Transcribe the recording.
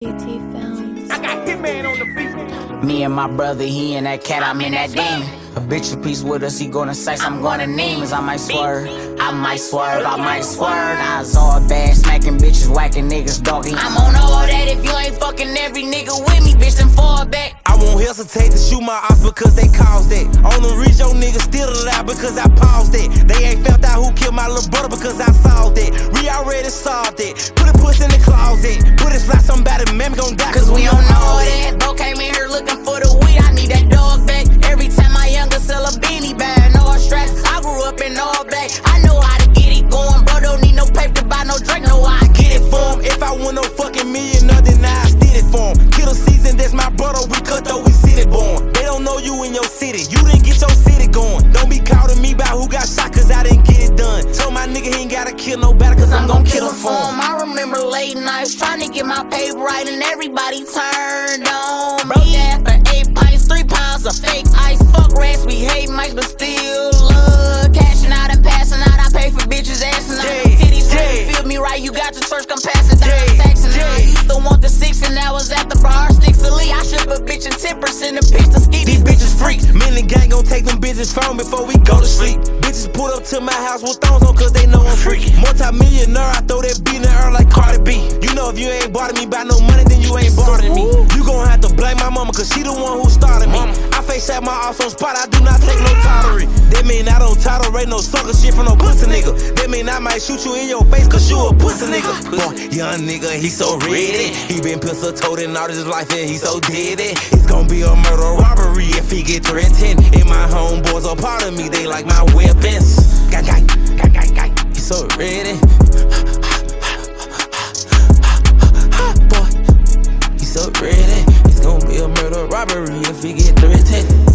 Films. I got Hitman on the beat. Me and my brother, he and that cat, I'm in that demon. A bitch a piece with us, he gonna sex, I'm gonna Neiman's. I might swerve, I might swerve, I might swerve. I was all bad, smacking bitches, whacking niggas, doggy. I'm on all that if you ain't fucking every nigga with me, bitch, then fall back. I won't hesitate to shoot my ops because they caused that. On the reach, your niggas still alive because I paused it. They ain't found out who killed my little brother because I solved it. We already solved it. Put a puss in the closet. Put it fly somebody, man, gon' die Cause we don't know that. Bro came in here looking for the weed, I need that dog back. Every time my younger sell a beanie bag, no straps. I grew up in all black, I know how to get it going. Bro don't need no paper to buy no drink, know how I get it for him. If I win no fucking millionaire, then I steal it for him. Killer season, that's my brother, we cut though, we city born. They don't know you in your city, you didn't get your city going. Don't be calling me about who got shot cause I didn't get it done. Told my nigga he ain't gotta kill nobody cause I'm gon' kill him for him. I remember late nights trying to get my paper right and everybody turned on me. After 8 pints, 3 pounds of fake ice. Fuck rats, we hate mics but still love cashing out and passing out. I pay for bitches asking out. Titties really feel me right, you got your church, come passing down. Taxing I used to want the 6 and that was at the bar. Sticks to Lee, I ship a bitch and 10% of bitch to ski. These bitches freak. Me and the gang gon' take them bitches phone before we go to sleep. Bitches pull up to my house with thongs on cause they know I'm freaky. Multi-millionaire, I throw that beat in the air like Cardi B. You know if you ain't bothering me by no money, then you ain't bothering me. You gon' have to blame my mama cause she the one who started me. I face at my ass on spot, I do not take no tolerance. That mean I don't tolerate no sucker shit from no pussy nigga. That mean I might shoot you in your face cause you a pussy nigga. Boy, young nigga, he so ready. He been pistol toting all his life and he so dead. It's gon' be a murder robbery if he get threatened. And my homeboys are part of me, they like my weapons. Gang, gang, gang, gang, gang. He so ready. Boy, he so ready. It's gon' be a murder robbery if he get threatened.